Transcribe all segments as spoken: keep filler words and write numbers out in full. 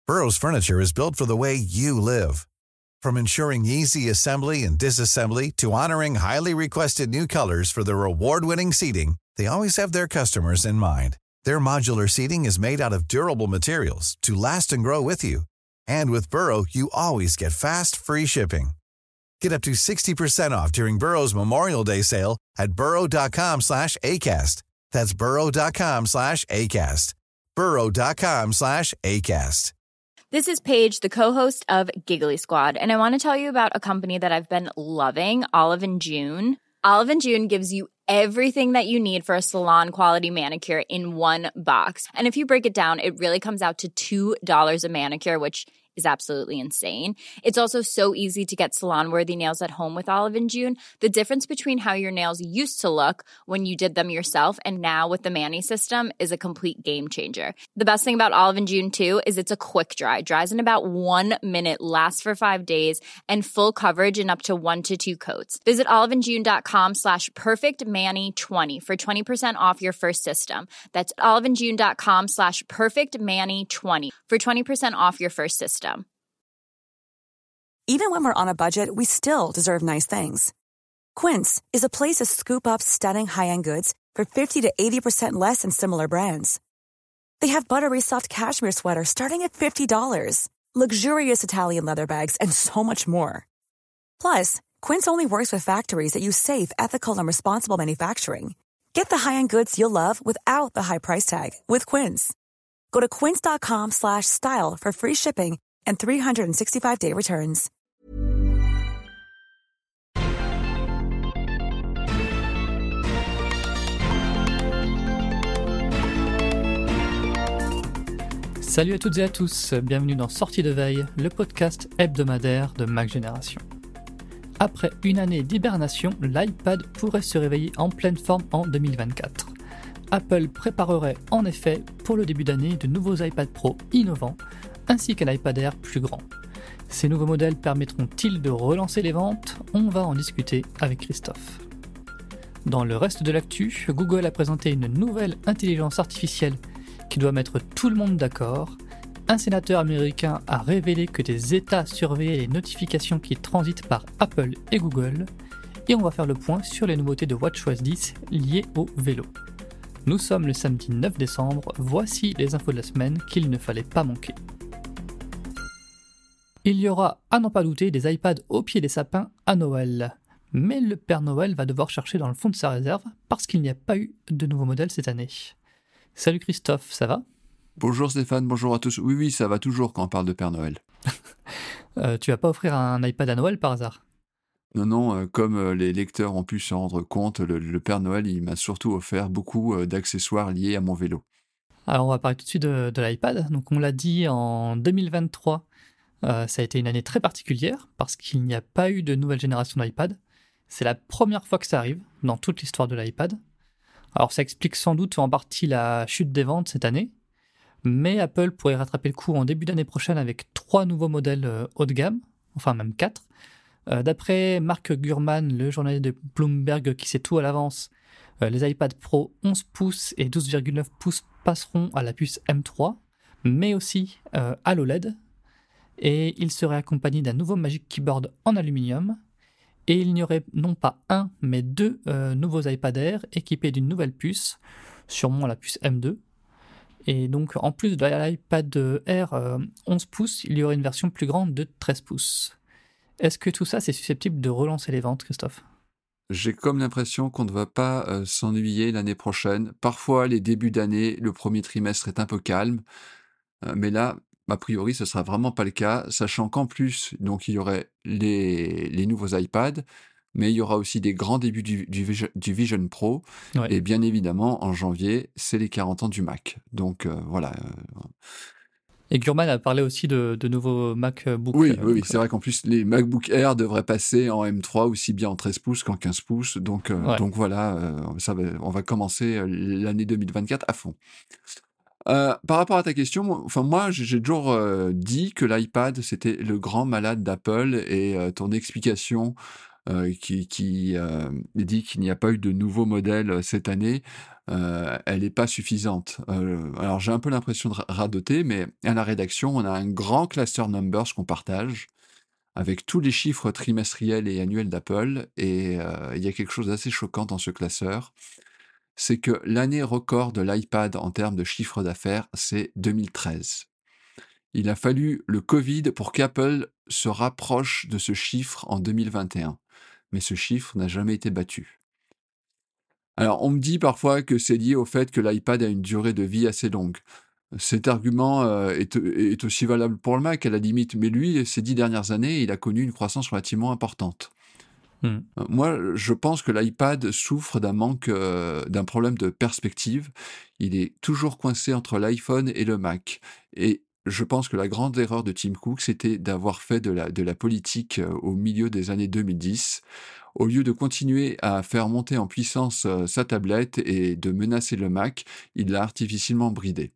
Burrow's furniture is built for the way you live. From ensuring easy assembly and disassembly to honoring highly requested new colors for their award-winning seating, they always have their customers in mind. Their modular seating is made out of durable materials to last and grow with you. And with Burrow, you always get fast, free shipping. Get up to sixty percent off during Burrow's Memorial Day sale at burrow.com slash ACAST. That's burrow.com slash ACAST. burrow.com slash ACAST. This is Paige, the co-host of Giggly Squad, and I want to tell you about a company that I've been loving, Olive and June. Olive and June gives you everything that you need for a salon-quality manicure in one box. And if you break it down, it really comes out to two dollars a manicure, which is absolutely insane. It's also so easy to get salon-worthy nails at home with Olive and June. The difference between how your nails used to look when you did them yourself and now with the Mani system is a complete game changer. The best thing about Olive and June, too, is it's a quick dry. Dries in about one minute, lasts for five days, and full coverage in up to one to two coats. Visit oliveandjune.com slash perfectmani20 for twenty percent off your first system. That's oliveandjune.com slash perfectmani20 for twenty percent off your first system. Even when we're on a budget, we still deserve nice things. Quince is a place to scoop up stunning high-end goods for fifty to eighty percent less than similar brands. They have buttery soft cashmere sweaters starting at fifty dollars, luxurious Italian leather bags, and so much more. Plus, Quince only works with factories that use safe, ethical, and responsible manufacturing. Get the high-end goods you'll love without the high price tag with Quince. Go to quince.com slash style for free shipping and three sixty-five day returns. Salut à toutes et à tous, bienvenue dans Sortie de Veille, le podcast hebdomadaire de Mac Génération. Après une année d'hibernation, l'iPad pourrait se réveiller en pleine forme en deux mille vingt-quatre. Apple préparerait en effet pour le début d'année de nouveaux iPad Pro innovants, ainsi qu'un iPad Air plus grand. Ces nouveaux modèles permettront-ils de relancer les ventes ? On va en discuter avec Christophe. Dans le reste de l'actu, Google a présenté une nouvelle intelligence artificielle qui doit mettre tout le monde d'accord. Un sénateur américain a révélé que des États surveillaient les notifications qui transitent par Apple et Google. Et on va faire le point sur les nouveautés de WatchOS dix liées au vélo. Nous sommes le samedi neuf décembre, voici les infos de la semaine qu'il ne fallait pas manquer. Il y aura, à n'en pas douter, des iPads au pied des sapins à Noël. Mais le Père Noël va devoir chercher dans le fond de sa réserve parce qu'il n'y a pas eu de nouveaux modèles cette année. Salut Christophe, ça va ? Bonjour Stéphane, bonjour à tous. Oui, oui, ça va toujours quand on parle de Père Noël. euh, tu vas pas offrir un iPad à Noël par hasard ? Non, non, euh, comme euh, les lecteurs ont pu s'en rendre compte, le, le Père Noël, il m'a surtout offert beaucoup euh, d'accessoires liés à mon vélo. Alors on va parler tout de suite de, de l'iPad. Donc on l'a dit, en deux mille vingt-trois, euh, ça a été une année très particulière parce qu'il n'y a pas eu de nouvelle génération d'iPad. C'est la première fois que ça arrive dans toute l'histoire de l'iPad. Alors ça explique sans doute en partie la chute des ventes cette année, mais Apple pourrait rattraper le coup en début d'année prochaine avec trois nouveaux modèles euh, haut de gamme, enfin même quatre. Euh, d'après Mark Gurman, le journaliste de Bloomberg qui sait tout à l'avance, euh, les iPad Pro onze pouces et douze virgule neuf pouces passeront à la puce M trois, mais aussi euh, à l'O L E D, et ils seraient accompagnés d'un nouveau Magic Keyboard en aluminium, et il n'y aurait non pas un, mais deux euh, nouveaux iPad Air équipés d'une nouvelle puce, sûrement la puce M deux. Et donc, en plus de l'iPad Air euh, onze pouces, il y aurait une version plus grande de treize pouces. Est-ce que tout ça, c'est susceptible de relancer les ventes, Christophe ? J'ai comme l'impression qu'on ne va pas euh, s'ennuyer l'année prochaine. Parfois, les débuts d'année, le premier trimestre est un peu calme, euh, mais là, a priori, ce ne sera vraiment pas le cas, sachant qu'en plus, donc, il y aurait les, les nouveaux iPads, mais il y aura aussi des grands débuts du, du, Vision, du Vision Pro, ouais. Et bien évidemment, en janvier, c'est les quarante ans du Mac. Donc euh, voilà. Et Gurman a parlé aussi de, de nouveaux MacBook. Oui, euh, oui, oui, c'est vrai qu'en plus, les MacBook Air devraient passer en M trois aussi bien en treize pouces qu'en quinze pouces. Donc, euh, ouais. donc voilà, euh, ça va, on va commencer l'année deux mille vingt-quatre à fond. Euh, par rapport à ta question, enfin moi j'ai toujours euh, dit que l'iPad c'était le grand malade d'Apple et euh, ton explication euh, qui, qui euh, dit qu'il n'y a pas eu de nouveaux modèles euh, cette année, euh, elle n'est pas suffisante. Euh, alors j'ai un peu l'impression de ra- radoter, mais à la rédaction, on a un grand cluster numbers qu'on partage avec tous les chiffres trimestriels et annuels d'Apple, et euh, il y a quelque chose d'assez choquant dans ce classeur, c'est que l'année record de l'iPad en termes de chiffre d'affaires, c'est deux mille treize. Il a fallu le Covid pour qu'Apple se rapproche de ce chiffre en deux mille vingt et un. Mais ce chiffre n'a jamais été battu. Alors, on me dit parfois que c'est lié au fait que l'iPad a une durée de vie assez longue. Cet argument euh, est, est aussi valable pour le Mac, à la limite, mais lui, ces dix dernières années, il a connu une croissance relativement importante. Hmm. Euh, Moi, je pense que l'iPad souffre d'un manque, euh, d'un problème de perspective. Il est toujours coincé entre l'iPhone et le Mac. Et je pense que la grande erreur de Tim Cook, c'était d'avoir fait de la, de la politique euh, au milieu des années deux mille dix. Au lieu de continuer à faire monter en puissance euh, sa tablette et de menacer le Mac, il l'a artificiellement bridé.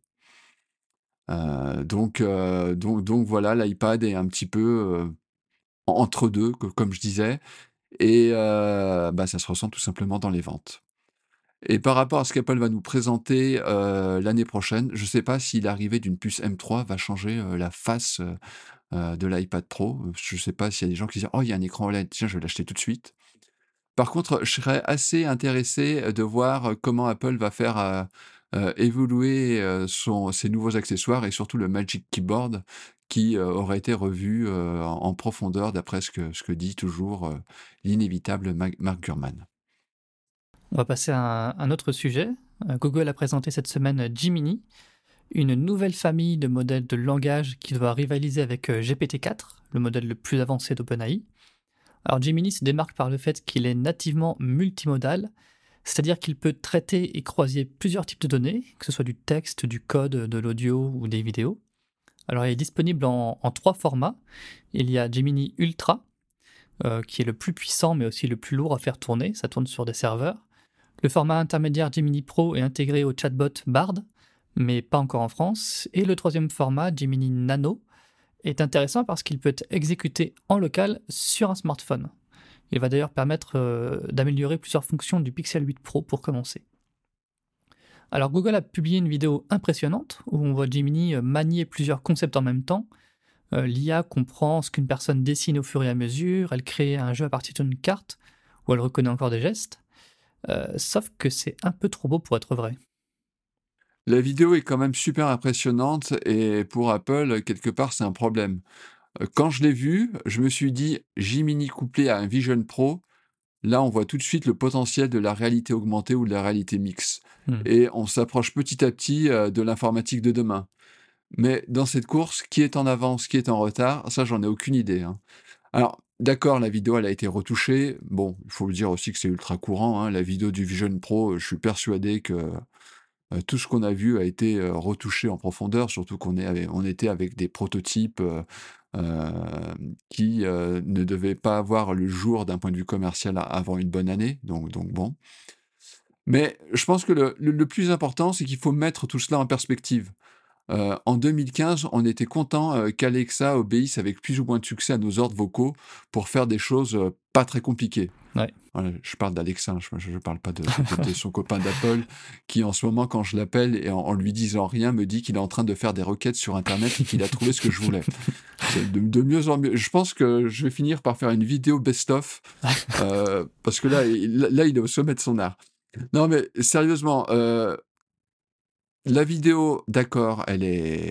Euh, donc, euh, donc, donc voilà, l'iPad est un petit peu euh, entre deux, co- comme je disais. Et euh, bah, ça se ressent tout simplement dans les ventes. Et par rapport à ce qu'Apple va nous présenter euh, l'année prochaine, je ne sais pas si l'arrivée d'une puce M trois va changer euh, la face euh, euh, de l'iPad Pro. Je ne sais pas s'il y a des gens qui disent « Oh, il y a un écran O L E D, tiens, je vais l'acheter tout de suite ». Par contre, je serais assez intéressé de voir comment Apple va faire euh, euh, évoluer euh, son, ses nouveaux accessoires et surtout le Magic Keyboard qui euh, aurait été revu euh, en, en profondeur d'après ce que, ce que dit toujours euh, l'inévitable Ma- Mark Gurman. On va passer à un, un autre sujet. Euh, Google a présenté cette semaine Gemini, une nouvelle famille de modèles de langage qui doit rivaliser avec euh, G P T quatre, le modèle le plus avancé d'OpenAI. Alors Gemini se démarque par le fait qu'il est nativement multimodal, c'est-à-dire qu'il peut traiter et croiser plusieurs types de données, que ce soit du texte, du code, de l'audio ou des vidéos. Alors il est disponible en, en trois formats. Il y a Gemini Ultra, euh, qui est le plus puissant mais aussi le plus lourd à faire tourner, ça tourne sur des serveurs. Le format intermédiaire Gemini Pro est intégré au chatbot Bard, mais pas encore en France. Et le troisième format, Gemini Nano, est intéressant parce qu'il peut être exécuté en local sur un smartphone. Il va d'ailleurs permettre euh, d'améliorer plusieurs fonctions du Pixel huit Pro pour commencer. Alors Google a publié une vidéo impressionnante où on voit Gemini manier plusieurs concepts en même temps. Euh, L'I A comprend ce qu'une personne dessine au fur et à mesure, elle crée un jeu à partir d'une carte, où elle reconnaît encore des gestes. Euh, sauf que c'est un peu trop beau pour être vrai. La vidéo est quand même super impressionnante et pour Apple, quelque part, c'est un problème. Euh, Quand je l'ai vue, je me suis dit Gemini couplé à un Vision Pro, là, on voit tout de suite le potentiel de la réalité augmentée ou de la réalité mixte. Hmm. Et on s'approche petit à petit euh, de l'informatique de demain. Mais dans cette course, qui est en avance, qui est en retard, ça, j'en ai aucune idée, hein. Alors, d'accord, la vidéo, elle a été retouchée. Bon, il faut le dire aussi que c'est ultra courant, hein. La vidéo du Vision Pro, je suis persuadé que euh, tout ce qu'on a vu a été euh, retouché en profondeur, surtout qu'on est avec- on était avec des prototypes euh, euh, qui euh, ne devaient pas voir le jour d'un point de vue commercial a- avant une bonne année. Donc, donc bon. Mais je pense que le, le- le plus important, c'est qu'il faut mettre tout cela en perspective. Euh, en deux mille quinze, on était content euh, qu'Alexa obéisse avec plus ou moins de succès à nos ordres vocaux pour faire des choses euh, pas très compliquées. Ouais. Voilà, je parle d'Alexa, je ne parle pas de, de- de son copain d'Apple qui, en ce moment, quand je l'appelle et en, en lui disant rien, me dit qu'il est en train de faire des requêtes sur Internet et qu'il a trouvé ce que je voulais. C'est de, de mieux en mieux. Je pense que je vais finir par faire une vidéo best-of euh, parce que là, il, là, il est au sommet de son art. Non, mais sérieusement, euh, la vidéo, d'accord, elle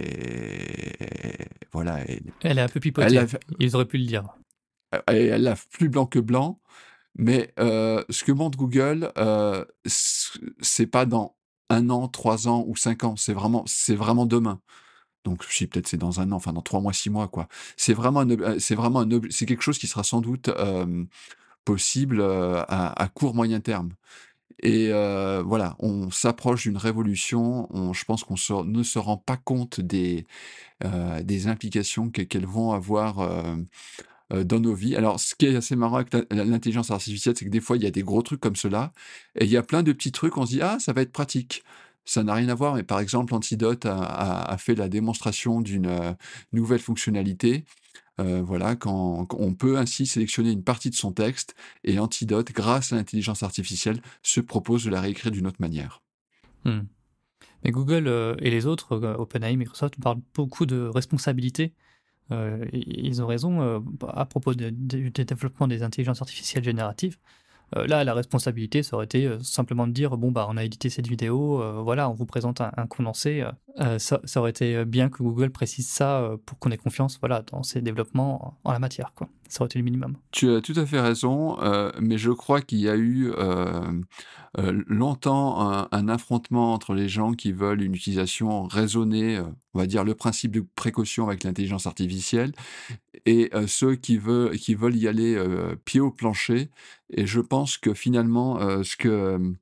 est... Voilà, elle, Elle est un peu elle, pipotée, lave, ils auraient pu le dire. elle, elle lave plus blanc que blanc, mais euh, ce que montre Google, euh, c- c'est pas dans un an, trois ans ou cinq ans, c'est vraiment, c'est vraiment demain. Donc, si peut-être c'est dans un an, enfin dans trois mois, six mois, quoi. C'est vraiment, un ob- euh, c'est vraiment un ob- c'est quelque chose qui sera sans doute euh, possible euh, à, à court moyen terme. Et euh, voilà, on s'approche d'une révolution. On, je pense qu'on se- ne se rend pas compte des, euh, des implications que- qu'elles vont avoir euh, euh, dans nos vies. Alors, ce qui est assez marrant avec la- l'intelligence artificielle, c'est que des fois, il y a des gros trucs comme cela, et il y a plein de petits trucs, on se dit, ah, ça va être pratique. Ça n'a rien à voir, mais par exemple, Antidote a, a- a fait la démonstration d'une euh, nouvelle fonctionnalité Heu, voilà, quand quand on peut ainsi sélectionner une partie de son texte et Antidote, grâce à l'intelligence artificielle, se propose de la réécrire d'une autre manière. Mmh. Mais Google, heu, et les autres, heu, OpenAI, Microsoft, parlent beaucoup de responsabilité. Heu, i ils ont raison, heu, à propos de du du développement des intelligences artificielles génératives. Heu, là, la responsabilité, ça aurait été, heu, simplement de dire: «Bon, bah, on a édité cette vidéo, heu, voilà, on vous présente un un condensé», heu heu, ça ça aurait été, bien que Google précise ça, heu, pour qu'on ait confiance, voilà, dans ses développements en en la matière, quoi. Ça aurait été le minimum. Tu as tout à fait raison, heu, mais je crois qu'il y a eu, hem, heu, longtemps un un affrontement entre les gens qui veulent une utilisation raisonnée, heu, on va dire le principe de précaution avec l'intelligence artificielle et heu, ceux qui veulent qui veulent y aller, heu, pied au plancher et je pense que finalement, heu, ce que, hem,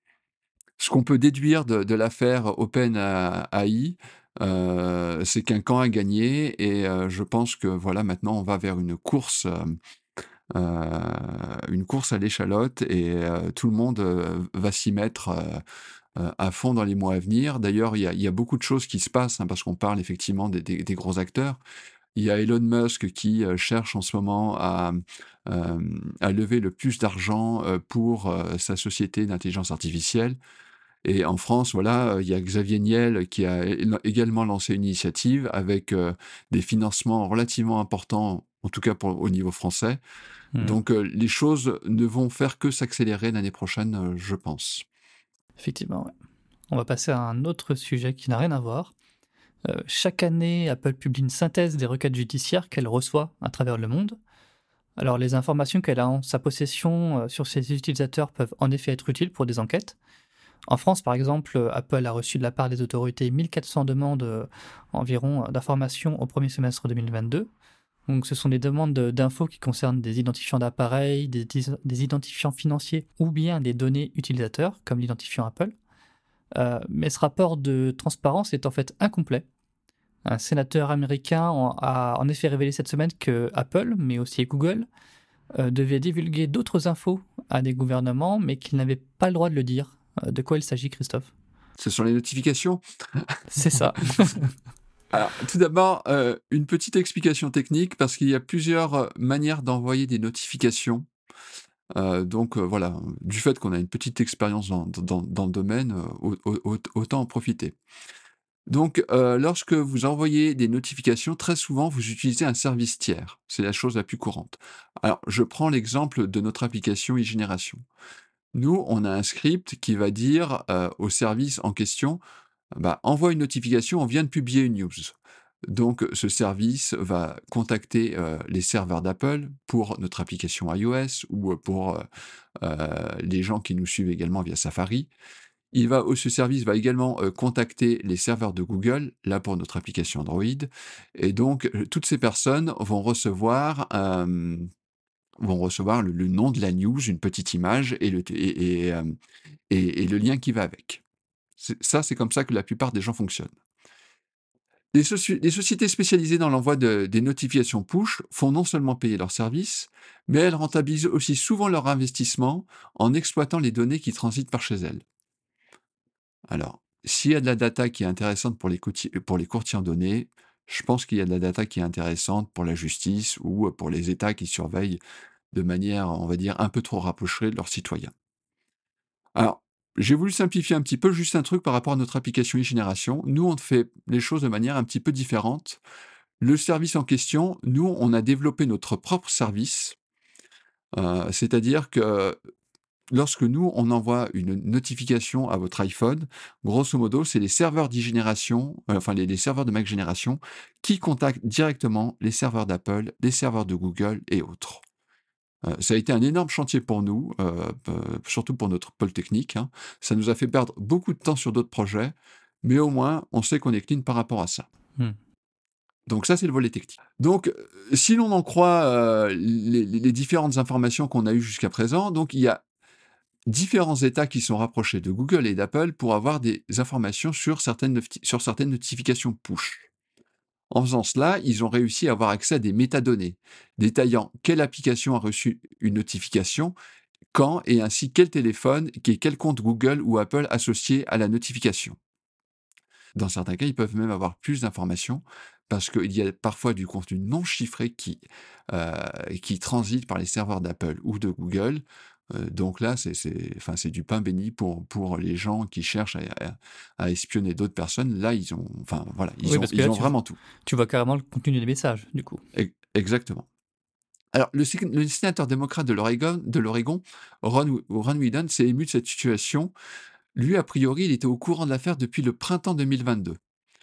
ce qu'on peut déduire de de l'affaire OpenAI, heu, c'est qu'un camp a gagné et heu, je pense que voilà, maintenant on va vers une course, hem, heu, une course à l'échalote et heu, tout le monde, heu, va s'y mettre, heu heu, à fond dans les mois à venir. D'ailleurs, il y a il y a beaucoup de choses qui se passent, hein, parce qu'on parle effectivement des des des gros acteurs. Il y a Elon Musk qui, heu, cherche en ce moment à, hem, à lever le plus d'argent, heu, pour, heu, sa société d'intelligence artificielle et en France, voilà, heu, il y a Xavier Niel qui a é également lancé une initiative avec, heu, des financements relativement importants, en tout cas pour au niveau français. Mmh. Donc, heu, les choses ne vont faire que s'accélérer l'année prochaine, heu, je pense. Effectivement, ouais. On va passer à un autre sujet qui n'a rien à voir. Heu, chaque année, Apple publie une synthèse des requêtes judiciaires qu'elle reçoit à travers le monde. Alors, les informations qu'elle a en sa possession, heu, sur ses utilisateurs peuvent en effet être utiles pour des enquêtes. En France, par exemple, heu, Apple a reçu de la part des autorités mille quatre cents demandes, heu, environ, heu, d'informations au premier semestre deux mille vingt-deux. Donc ce sont des demandes de d'infos qui concernent des identifiants d'appareils, des dis des identifiants financiers ou bien des données utilisateurs, comme l'identifiant Apple. Heu, mais ce rapport de transparence est en fait incomplet. Un sénateur américain en a en effet révélé cette semaine que Apple, mais aussi Google, heu, devaient divulguer d'autres infos à des gouvernements, mais qu'ils n'avaient pas le droit de le dire. Heu, de quoi il s'agit, Christophe? Ce sont les notifications? C'est ça. Alors, tout d'abord, heu, une petite explication technique parce qu'il y a plusieurs, heu, manières d'envoyer des notifications. Heu, donc, heu, voilà, du fait qu'on a une petite expérience dans dans dans le domaine, heu, au au aut autant en profiter. Donc, heu, lorsque vous envoyez des notifications, très souvent, vous utilisez un service tiers. C'est la chose la plus courante. Alors, je prends l'exemple de notre application e-Génération. Nous, on a un script qui va dire, heu, au service en question: «Bah, envoie une notification, on vient de publier une news». Donc, ce service va contacter, heu, les serveurs d'Apple pour notre application iOS ou, heu, pour, heu heu, les gens qui nous suivent également via Safari. Il va au ce service va également, heu, contacter les serveurs de Google, là pour notre application Android et donc, heu, toutes ces personnes vont recevoir, hem, vont recevoir le le nom de la news, une petite image et le t et et hem et et le lien qui va avec. C'est ça, c'est comme ça que la plupart des gens fonctionnent. Les soci les sociétés spécialisées dans l'envoi de des notifications push font non seulement payer leurs services, mais elles rentabilisent aussi souvent leur investissement en exploitant les données qui transitent par chez elles. Alors, s'il y a de la data qui est intéressante pour les courtiers pour les courtiers en données, je pense qu'il y a de la data qui est intéressante pour la justice ou, pour les États qui surveillent de manière, on va dire, un peu trop rapprochée de leurs citoyens. Alors, j'ai voulu simplifier un petit peu, juste un truc par rapport à notre application e-Génération. Nous, on fait les choses de manière un petit peu différente. Le service en question, nous, on a développé notre propre service, heu, c'est-à-dire que lorsque nous, on envoie une notification à votre iPhone, grosso modo, c'est les serveurs d'iGénération, heu, enfin les les serveurs de Mac Génération qui contactent directement les serveurs d'Apple, les serveurs de Google et autres. Heu, ça a été un énorme chantier pour nous, heu, pe surtout pour notre pôle technique, hein. Ça nous a fait perdre beaucoup de temps sur d'autres projets, mais au moins, on sait qu'on est clean par rapport à ça. Mmh. Donc ça, c'est le volet technique. Donc, heu, si l'on en croit, heu, les les différentes informations qu'on a eues jusqu'à présent, donc il y a différents États qui sont rapprochés de Google et d'Apple pour avoir des informations sur certaines nofti sur certaines notifications push. En faisant cela, ils ont réussi à avoir accès à des métadonnées, détaillant quelle application a reçu une notification, quand et ainsi quel téléphone et quel compte Google ou Apple associé à la notification. Dans certains cas, ils peuvent même avoir plus d'informations parce qu'il y a parfois du contenu non chiffré qui, heu, qui transite par les serveurs d'Apple ou de Google. Heu, donc là, c'est c'est enfin, c'est du pain béni pour pour les gens qui cherchent à à à espionner d'autres personnes. Là, ils ont enfin, voilà, ils Oui, ont parce que ils là, ont tu, v- vraiment tout. tu vois carrément le contenu des messages, du coup. E exactement. Alors, le sé le sénateur démocrate de l'Oregon de l'Oregon, Ron Wi Ron Wyden, s'est ému de cette situation. Lui, a priori, il était au courant de l'affaire depuis le printemps deux mille vingt-deux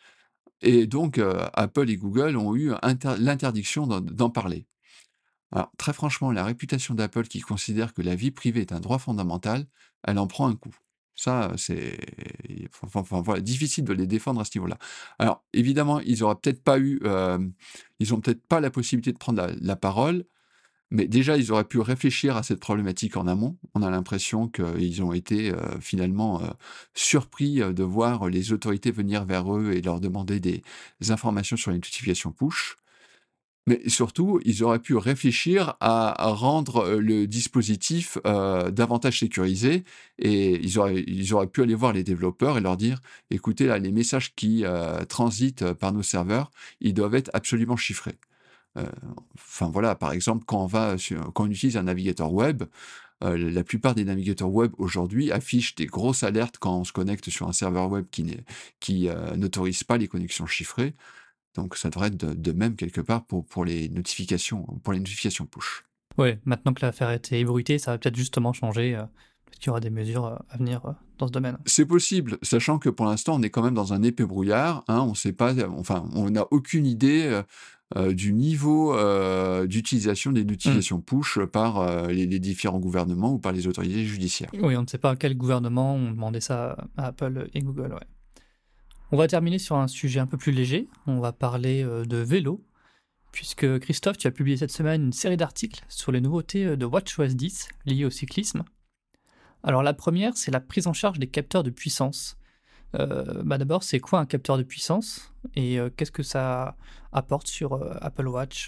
et donc heu, Apple et Google ont eu inter l'interdiction d'en d'en parler. Alors, très franchement, la réputation d'Apple qui considère que la vie privée est un droit fondamental, elle en prend un coup. Ça, heu, c'est enfin enfin, voilà, difficile de les défendre à ce niveau-là. Alors, évidemment, ils auraient peut-être pas eu, hem, ils ont peut-être pas la possibilité de prendre la la parole, mais déjà, ils auraient pu réfléchir à cette problématique en amont. On a l'impression qu'ils ont été, heu, finalement, heu, surpris, heu, de voir les autorités venir vers eux et leur demander des informations sur les notifications push. Mais surtout, ils auraient pu réfléchir à à rendre, heu, le dispositif, heu, davantage sécurisé et ils auraient ils auraient pu aller voir les développeurs et leur dire: «Écoutez, là, les messages qui, heu, transitent par nos serveurs, ils doivent être absolument chiffrés». Heu, enfin voilà, par exemple, quand on va sur quand on utilise un navigateur web, heu, la plupart des navigateurs web aujourd'hui affichent des grosses alertes quand on se connecte sur un serveur web qui n'est qui, heu, n'autorise pas les connexions chiffrées. Donc ça devrait être de de même quelque part pour pour les notifications pour les notifications push. Ouais, maintenant que l'affaire a été ébruitée, ça va peut-être justement changer. euh, peut-être qu'il y aura des mesures euh, à venir euh, dans ce domaine. C'est possible, sachant que pour l'instant, on est quand même dans un épais brouillard, hein, on sait pas, enfin, on n'a aucune idée, heu heu, du niveau, heu, d'utilisation des Hmm. notifications push par, heu, les les différents gouvernements ou par les autorités judiciaires. Oui, on ne sait pas à quel gouvernement ont demandé ça à Apple et Google, ouais. On va terminer sur un sujet un peu plus léger. On va parler euh, de vélo, puisque Christophe, tu as publié cette semaine une série d'articles sur les nouveautés euh, de WatchOS dix liées au cyclisme. Alors la première, c'est la prise en charge des capteurs de puissance. Euh, bah d'abord, c'est quoi un capteur de puissance et euh, qu'est-ce que ça apporte sur euh, Apple Watch?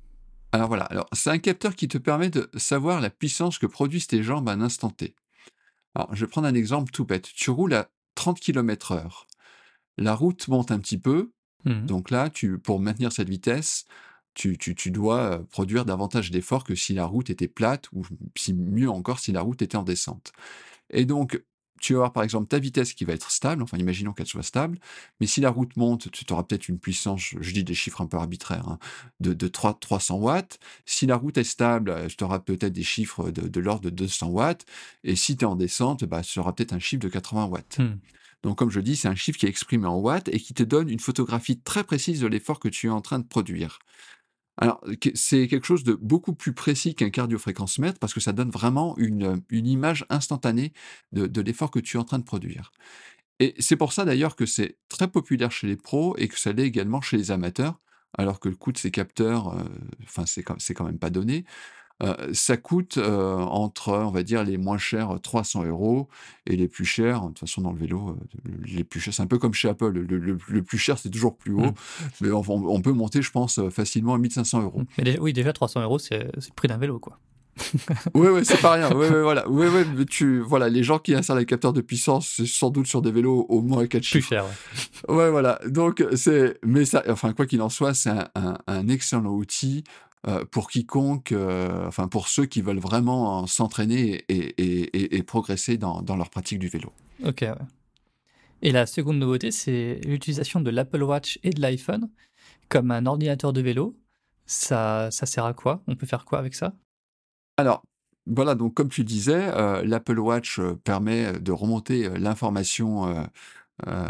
Alors voilà, alors c'est un capteur qui te permet de savoir la puissance que produisent tes jambes à un instant T. Alors je vais prendre un exemple tout bête. Tu roules à trente kilomètres heure. La route monte un petit peu, Mhm. donc là, tu pour maintenir cette vitesse, tu tu tu dois, heu, produire davantage d'efforts que si la route était plate ou si mieux encore, si la route était en descente et donc tu vas avoir, par exemple, ta vitesse qui va être stable, enfin, imaginons qu'elle soit stable, mais si la route monte, tu auras peut-être une puissance, je je dis des chiffres un peu arbitraires, hein, de de trois 300 watts. Si la route est stable, heu, tu auras peut-être des chiffres de de l'ordre de deux cents watts et si tu es en descente, bah, tu auras peut-être un chiffre de quatre-vingts watts. Mhm. Donc, comme je dis, c'est un chiffre qui est exprimé en watts et qui te donne une photographie très précise de l'effort que tu es en train de produire. Alors, que- c'est quelque chose de beaucoup plus précis qu'un cardiofréquencemètre parce que ça donne vraiment une, une image instantanée de, de l'effort que tu es en train de produire. Et c'est pour ça d'ailleurs que c'est très populaire chez les pros et que ça l'est également chez les amateurs, alors que le coût de ces capteurs, euh, enfin, c'est quand, c'est quand même pas donné. Heu, ça coûte, heu, entre, on va dire, les moins chers, trois cents euros et les plus chers, de toute façon dans le vélo, heu, les plus chers c'est un peu comme chez Apple, le le le plus cher, c'est toujours plus haut, Mhm. mais on on on peut monter, je pense, heu, facilement à mille cinq cents Mhm. euros. Mais déjà, oui, déjà trois cents euros, c'est c'est le prix d'un vélo, quoi. Ouais, ouais, c'est pas rien. Ouais, ouais, voilà. Ouais, ouais, mais tu voilà, les gens qui installent les capteurs de puissance, c'est sans doute sur des vélos au moins à quatre Plus chiffres. cher, ouais. Ouais, voilà, donc c'est mais ça enfin, quoi qu'il en soit, c'est un un un excellent outil, heu, pour quiconque, heu, enfin, pour ceux qui veulent vraiment s'entraîner et et et et progresser dans dans leur pratique du vélo. Ok, ouais. Et la seconde nouveauté, c'est l'utilisation de l'Apple Watch et de l'iPhone comme un ordinateur de vélo. Ça, ça sert à quoi? On peut faire quoi avec ça? Alors, voilà, donc comme tu disais, heu, l'Apple Watch, heu, permet, de remonter, heu, l'information, heu heu,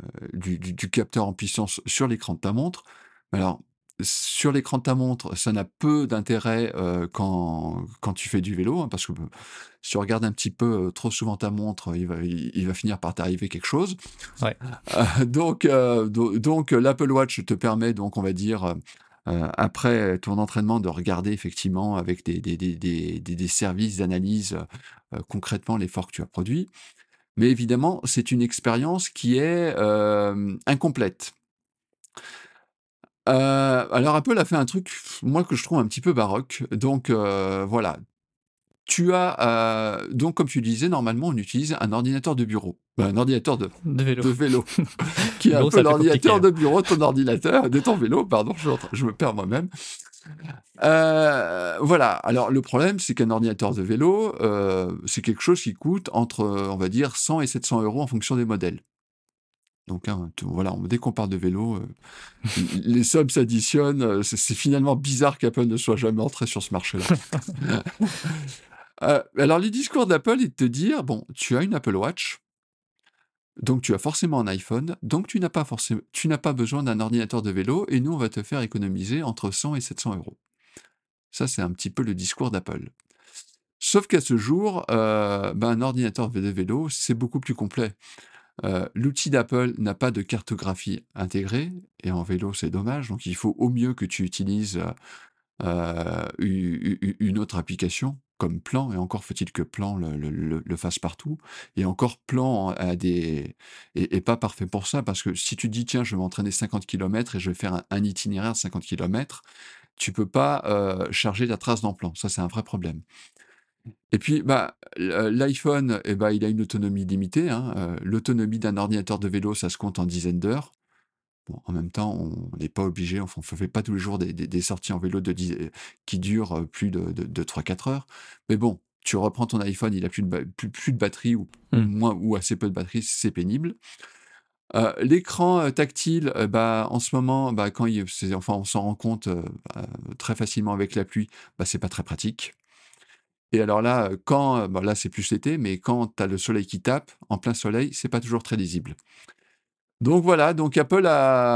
du du du capteur en puissance sur l'écran de ta montre. Alors, sur l'écran de ta montre, ça n'a peu d'intérêt, heu, quand quand tu fais du vélo, hein, parce que, bah, si tu regardes un petit peu, heu, trop souvent ta montre, il va il il va finir par t'arriver quelque chose. Ouais. Heu, donc heu, do donc l'Apple Watch te permet donc, on va dire, heu heu, après ton entraînement, de regarder effectivement avec des des des des des des services d'analyse, heu concrètement l'effort que tu as produit. Mais évidemment, c'est une expérience qui est, hem, incomplète. Heu, alors Apple a fait un truc, moi, que je trouve un petit peu baroque. Donc heu, voilà, tu as, euh, donc comme tu disais, normalement on utilise un ordinateur de bureau, Ben, un ordinateur de, De vélo. de vélo, qui est un Bon, peu ça fait l'ordinateur compliqué. de bureau de ton ordinateur, de ton vélo, pardon, je, je me perds moi-même. Euh, voilà, alors le problème c'est qu'un ordinateur de vélo, euh, c'est quelque chose qui coûte entre, on va dire, cent et sept cents euros en fonction des modèles. Donc hein, tout- voilà, on- dès qu'on parle de vélo, euh, les sommes s'additionnent. euh, C'est c'est finalement bizarre qu'Apple ne soit jamais entré sur ce marché-là. Euh, alors, les discours d'Apple est de te dire, bon, tu as une Apple Watch, donc tu as forcément un iPhone, donc tu n'as pas forcément, tu n'as pas besoin d'un ordinateur de vélo, et nous, on va te faire économiser entre cent et sept cents euros. Ça, c'est un petit peu le discours d'Apple. Sauf qu'à ce jour, euh, ben, un ordinateur de vélo, c'est beaucoup plus complet. Euh, l'outil d'Apple n'a pas de cartographie intégrée, et en vélo, c'est dommage. Donc, il faut au mieux que tu utilises euh, u- u- une autre application comme Plan, et encore faut-il que Plan le, le- le- le fasse partout. Et encore Plan a des est, est pas parfait pour ça, parce que si tu dis tiens, je vais m'entraîner cinquante kilomètres et je vais faire un, un itinéraire de cinquante kilomètres, tu peux pas euh, charger la trace dans Plan. Ça, c'est un vrai problème. Et puis, bah, l- l'iPhone, eh ben, il a une autonomie limitée, hein. Euh, l'autonomie d'un ordinateur de vélo, ça se compte en dizaines d'heures. Bon, en même temps, on n'est pas obligé, enfin, on ne fait pas tous les jours des, des- des sorties en vélo de dix euh, qui durent euh, plus de, de, de trois quatre heures. Mais bon, tu reprends ton iPhone, il a plus de, ba- plus, plus de batterie, ou, ou Hmm. moins, ou assez peu de batterie, c'est pénible. Euh, l'écran euh, tactile, euh, bah, en ce moment, bah, quand il, c'est- enfin, on s'en rend compte euh, bah, très facilement avec la pluie, bah, c'est pas très pratique. Et alors là, euh, quand, euh, bah, là c'est plus l'été, mais quand tu as le soleil qui tape, en plein soleil, c'est pas toujours très lisible. Donc voilà, donc Apple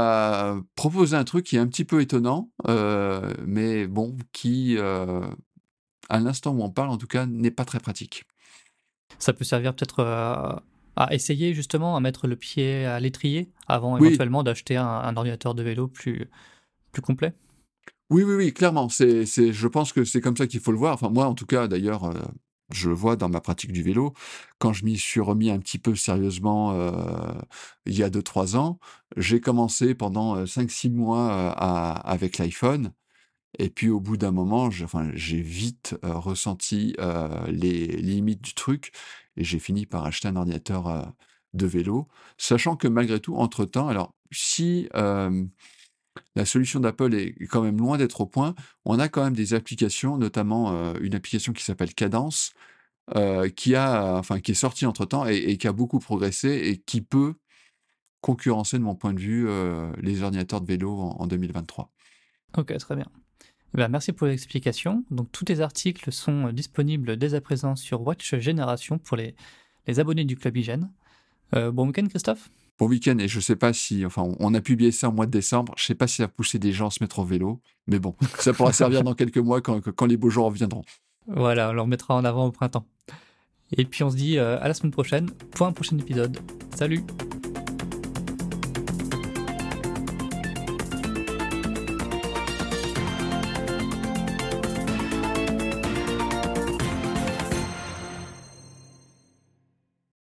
a proposé un truc qui est un petit peu étonnant, euh, mais bon, qui, euh, à l'instant où on parle, en tout cas, n'est pas très pratique. Ça peut servir peut-être euh, à essayer justement à mettre le pied à l'étrier avant Oui, éventuellement d'acheter un, un ordinateur de vélo plus, plus complet. oui, oui, oui, clairement. C'est, c'est, je pense que c'est comme ça qu'il faut le voir. Enfin, moi, en tout cas, d'ailleurs, euh, je le vois dans ma pratique du vélo. Quand je m'y suis remis un petit peu sérieusement euh, il y a deux trois ans, j'ai commencé pendant cinq six mois euh, à- avec l'iPhone. Et puis au bout d'un moment, j'ai enfin, j'ai vite euh, ressenti euh, les limites du truc, et j'ai fini par acheter un ordinateur euh, de vélo, sachant que malgré tout, entre-temps, alors si euh, la solution d'Apple est quand même loin d'être au point, on a quand même des applications, notamment euh, une application qui s'appelle Cadence, euh, qui a, enfin, qui est sortie entre-temps, et, et qui a beaucoup progressé et qui peut concurrencer, de mon point de vue, euh, les ordinateurs de vélo en, en deux mille vingt-trois. Ok, très bien. Eh ben, merci pour l'explication. Donc tous tes articles sont disponibles dès à présent sur Watch Génération pour les, les abonnés du Club Hygiène. Euh, bon week-end Christophe. Bon week-end, et je sais pas si, enfin, on- on a publié ça au mois de décembre, je sais pas si ça a poussé des gens à se mettre au vélo, mais bon, ça pourra servir dans quelques mois quand, quand les beaux jours reviendront. Voilà, on le remettra en avant au printemps. Et puis on se dit euh, à la semaine prochaine pour un prochain épisode. Salut!